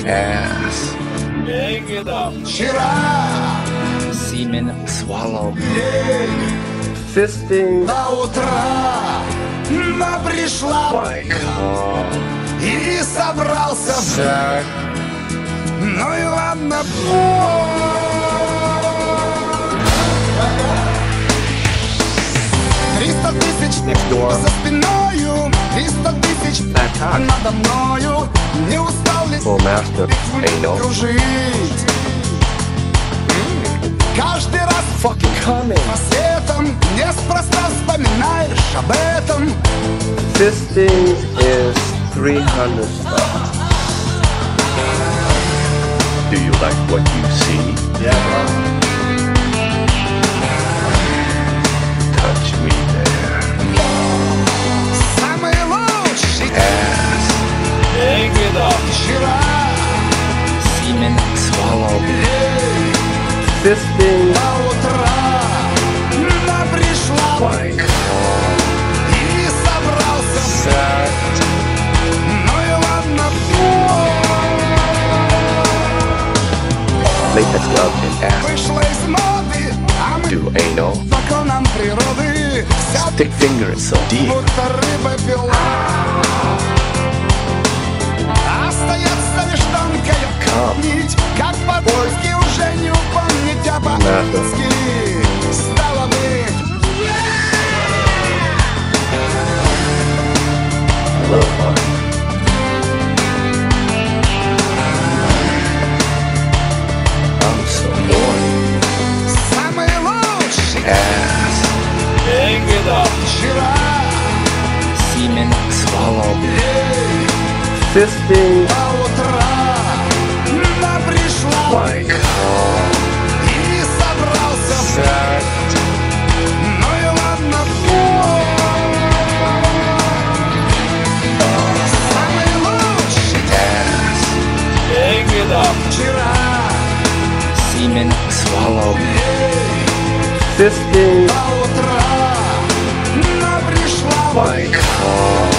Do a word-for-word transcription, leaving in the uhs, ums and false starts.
Ass. Вчера Semen swallow. Fisting. до утра она пришла My God. и собрался в... Sack. Ну и ладно. Триста тысяч Next door. за спиною, триста тысяч That cock. надо мною. Не устал ли Full master. Anal. кружить? Каждый раз Fucking coming. по светам неспроста вспоминаешь об этом. Fisting is three hundred stuff. Do you like what you see? Yeah, bro. Touch me there. Самый лучший Ass. вчера Semen swallow. Fisting. до утра она пришла My God. и собрался в... Sack. Ну и ладно. Latex glove and ass. Вышла из моды, а мы Do anal. законам природы. Вся Stick finger it so deep. будто рыба пила. Остается лишь тонкая Come. нить, как по-польски уже не упомнить, а по-английски стало быть. A little fun. I'm so horny. Самый лучший Ass. вчера Semen swallow. Fisting. до утра она пришла My God. и собрался в... Sack. Ну и ладно. Самый лучший Ass. вчера Semen swallow. Fisting. до утра она пришла My God.